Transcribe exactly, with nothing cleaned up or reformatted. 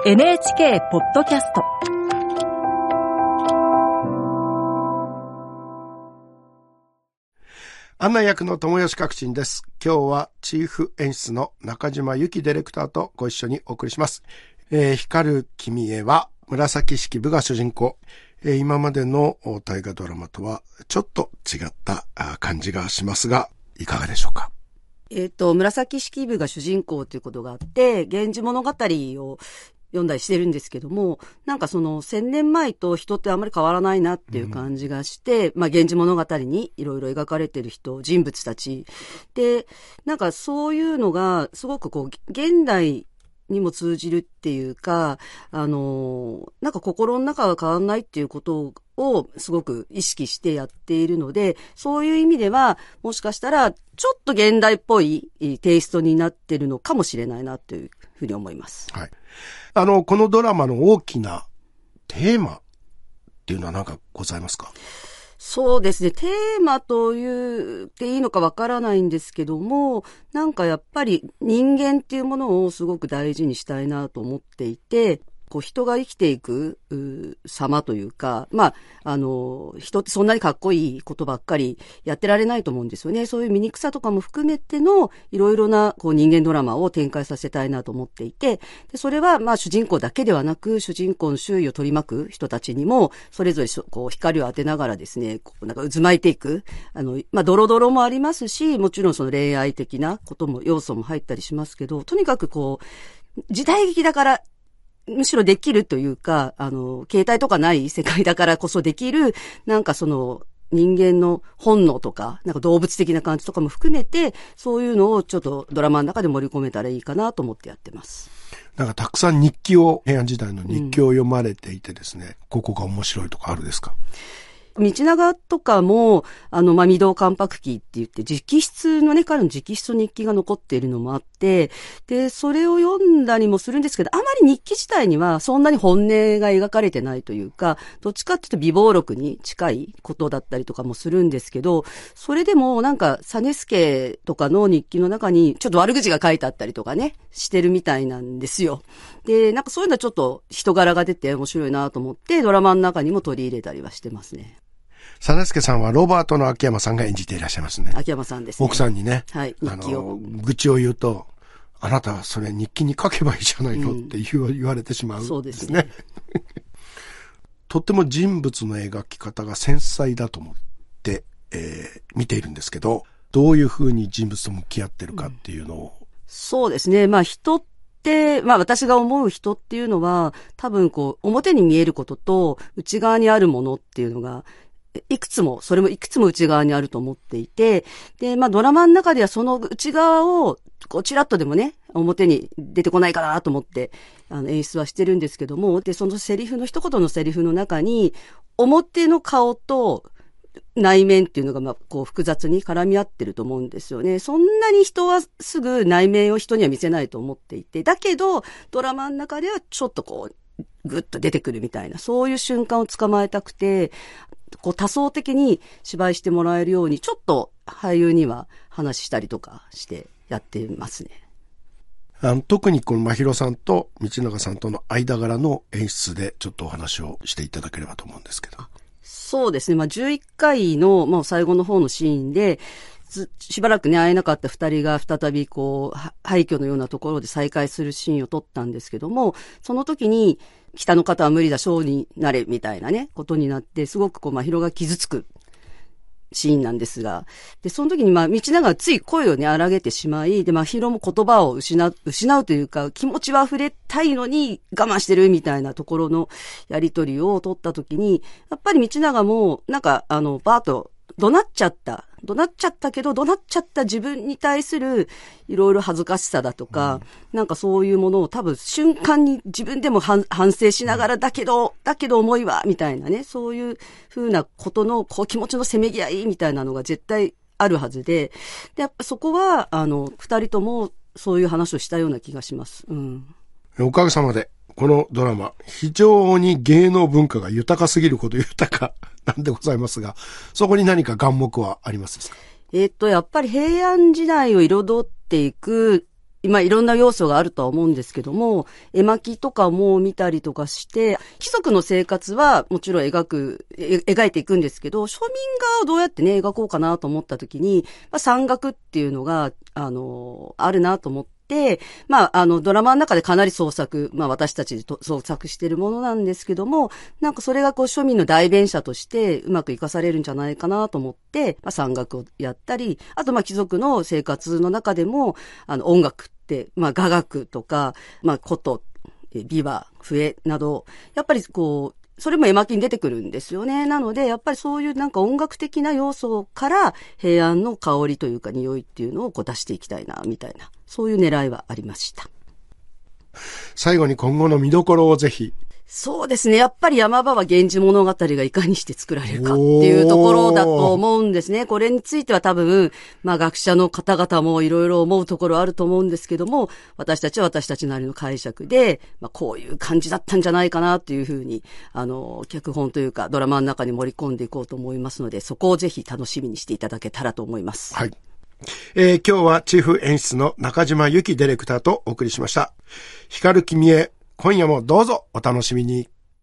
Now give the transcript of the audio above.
エヌエイチケー ポッドキャスト案内役の友吉革新です。今日はチーフ演出の中島由紀ディレクターとご一緒にお送りします。えー、光る君へは紫式部が主人公。えー、今までの大河ドラマとはちょっと違った感じがしますが、いかがでしょうか。 えっと、紫式部が主人公ということがあって、源氏物語を読んだりしてるんですけども、なんかその千年前と人ってあんまり変わらないなっていう感じがして、うん、まあ源氏物語にいろいろ描かれてる人、人物たちで、なんかそういうのがすごくこう現代にも通じるっていうか、あの、なんか心の中が変わらないっていうことをすごく意識してやっているので、そういう意味ではもしかしたらちょっと現代っぽいテイストになってるのかもしれないなというふうに思います。はい。 あの、このドラマの大きなテーマっていうのは何かございますか？ そうですね。テーマと言っていいのかわからないんですけども、なんかやっぱり人間っていうものをすごく大事にしたいなと思っていて、こう人が生きていく様というか、まあ、あの、人ってそんなにかっこいいことばっかりやってられないと思うんですよね。そういう醜さとかも含めてのいろいろなこう人間ドラマを展開させたいなと思っていて、でそれはまあ主人公だけではなく、主人公の周囲を取り巻く人たちにも、それぞれこう光を当てながらですね、こうなんか渦巻いていく、あの、まあ、ドロドロもありますし、もちろんその恋愛的なことも、要素も入ったりしますけど、とにかくこう、時代劇だから、むしろできるというか、あの、携帯とかない世界だからこそできる、なんかその、人間の本能とか、なんか動物的な感じとかも含めて、そういうのをちょっとドラマの中で盛り込めたらいいかなと思ってやってます。 なんかたくさん日記を、平安時代の日記を読まれていてですね、うん、ここが面白いとかあるですか？ 道長とかも、あの、まあ、未動関白記って言って、直筆のね、彼の直筆の日記が残っているのもあって、で、それを読んだりもするんですけど、あまり日記自体にはそんなに本音が描かれてないというか、どっちかっていうと美貌録に近いことだったりとかもするんですけど、それでもなんか、実助とかの日記の中に、ちょっと悪口が書いてあったりとかね、してるみたいなんですよ。で、なんかそういうのはちょっと人柄が出て面白いなと思って、ドラマの中にも取り入れたりはしてますね。 実助さんはロバートの秋山さんが演じていらっしゃいますね。 秋山さんですね。 奥さんにね、 はい、日記を。 あの、愚痴を言うと、あなたはそれ日記に書けばいいじゃないのって言わ、うん、言われてしまうんですね。そうですね。とっても人物の描き方が繊細だと思って、えー、見ているんですけど、どういうふうに人物と向き合ってるかっていうのを。うん、 そうですね。まあ人で、まあ私が思う人っていうのは、多分こう、表に見えることと内側にあるものっていうのが、いくつも、それもいくつも内側にあると思っていて、で、まあドラマの中ではその内側を、こう、ちらっとでもね、表に出てこないかなと思って、あの、演出はしてるんですけども、で、そのセリフの一言のセリフの中に、表の顔と内面っていうのが、まあ、こう、複雑に絡み合ってると思うんですよね。そんなに人はすぐ内面を人には見せないと思っていて、だけど、ドラマの中ではちょっとこう、ぐっと出てくるみたいな、そういう瞬間を捕まえたくて、こう多層的に芝居してもらえるように、ちょっと俳優には話したりとかしてやってますね。 あの特にこの真宙さんと道長さんとの間柄の演出でちょっとお話をしていただければと思うんですけど。 そうですね。まあ、じゅういっかいの、もう最後の方のシーンで、しばらくね、会えなかった二人が再びこう、廃墟のようなところで再会するシーンを撮ったんですけども、その時に、北の方は無理だ、小になれ、みたいなね、ことになって、すごくこう、真宙が傷つくシーンなんですが、で、その時にまあ、道長がつい声をね、荒げてしまい、で、真宙も言葉を失う、失うというか、気持ちは溢れたいのに我慢してるみたいなところのやりとりを取った時に、やっぱり道長も、なんか、あの、バーッと怒鳴っちゃった。怒鳴っちゃったけど、怒鳴っちゃった自分に対するいろいろ恥ずかしさだとか、うん、なんかそういうものを多分瞬間に自分でも反省しながら、だけど、だけど思いは、みたいなね、そういう風なことのこう気持ちのせめぎ合いみたいなのが絶対あるはずで、で、やっぱそこは、あの、二人ともそういう話をしたような気がします。うん。 おかげさまで、このドラマ、非常に芸能文化が豊かすぎるほど豊かなんでございますが、そこに何か眼目はありますですか？ えっと、やっぱり平安時代を彩っていくまあいろんな要素があるとは思うんですけども、絵巻とかも見たりとかして、貴族の生活はもちろん描く、え描いていくんですけど、庶民側をどうやってね、描こうかなと思った時に、まあ山岳っていうのが、あの、あるなと思って、で、まあ、あの、ドラマの中でかなり創作、まあ私たちで創作しているものなんですけども、なんかそれがこう庶民の代弁者としてうまく活かされるんじゃないかなと思って、まあ山岳をやったり、あとまあ貴族の生活の中でも、あの音楽って、まあ雅楽とか、まあ琴、琵琶、笛など、やっぱりこう、それも絵巻に出てくるんですよね。なので、やっぱりそういうなんか音楽的な要素から平安の香りというか匂いっていうのをこう出していきたいな、みたいな、そういう狙いはありました。 最後に今後の見どころをぜひ。 そうですね。やっぱり山場は源氏物語がいかにして作られるかっていうところだと思うんですね。これについては多分、まあ学者の方々もいろいろ思うところあると思うんですけども、私たちは私たちなりの解釈で、まあこういう感じだったんじゃないかなっていうふうに、あの、脚本というかドラマの中に盛り込んでいこうと思いますので、そこをぜひ楽しみにしていただけたらと思います。 はい。えー、今日はチーフ演出の中島由紀ディレクターとお送りしました。光る君へ、今夜もどうぞお楽しみに。